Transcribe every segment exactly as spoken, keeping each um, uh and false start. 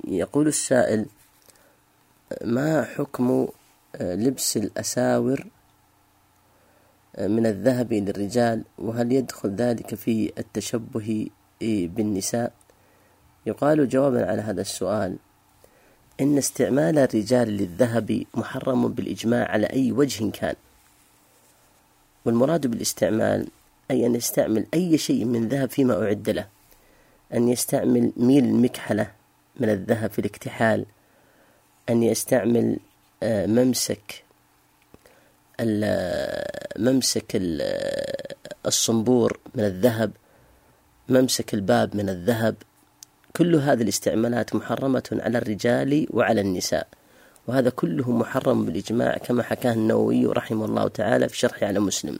يقول السائل: ما حكم لبس الأساور من الذهب للرجال، وهل يدخل ذلك في التشبه بالنساء؟ يقال جوابا على هذا السؤال: إن استعمال الرجال للذهب محرم بالإجماع على أي وجه كان، والمراد بالاستعمال أي أن يستعمل أي شيء من ذهب فيما أعد له، أن يستعمل ميل المكحلة من الذهب في الاكتحال، أن يستعمل ممسك ممسك الصنبور من الذهب، ممسك الباب من الذهب. كل هذه الاستعمالات محرمة على الرجال وعلى النساء، وهذا كله محرم بالإجماع كما حكاه النووي رحمه الله تعالى في شرحه على مسلم.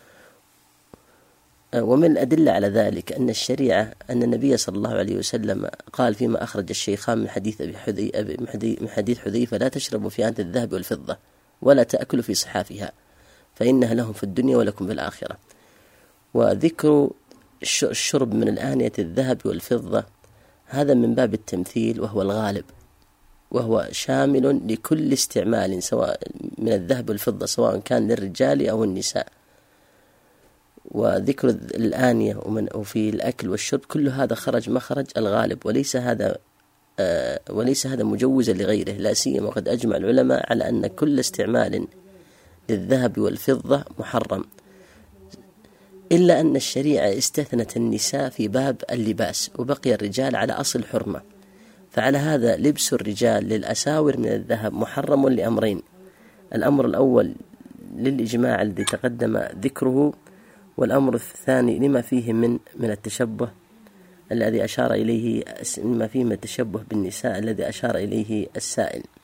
ومن الأدلة على ذلك أن الشريعة أن النبي صلى الله عليه وسلم قال فيما أخرج الشيخان من حديث أبي حذي من حديث حذيفة: لا تشربوا في آنية الذهب والفضة ولا تأكلوا في صحافها فإنها لهم في الدنيا ولكم في الآخرة. وذكر الشرب من الآنية الذهب والفضة هذا من باب التمثيل، وهو الغالب، وهو شامل لكل استعمال سواء من الذهب والفضة سواء كان للرجال أو النساء. وذكر الآنية وفي الأكل والشرب كل هذا خرج مخرج الغالب، وليس هذا آه وليس هذا مجوزا لغيره، لا سيما وقد أجمع العلماء على أن كل استعمال للذهب والفضة محرم، إلا أن الشريعة استثنت النساء في باب اللباس، وبقي الرجال على أصل حرمة. فعلى هذا لبس الرجال للأساور من الذهب محرم لأمرين: الأمر الأول للإجماع الذي تقدم ذكره، والأمر الثاني لما فيه من من التشبه الذي أشار إليه، ما فيه من التشبه بالنساء الذي أشار إليه السائل.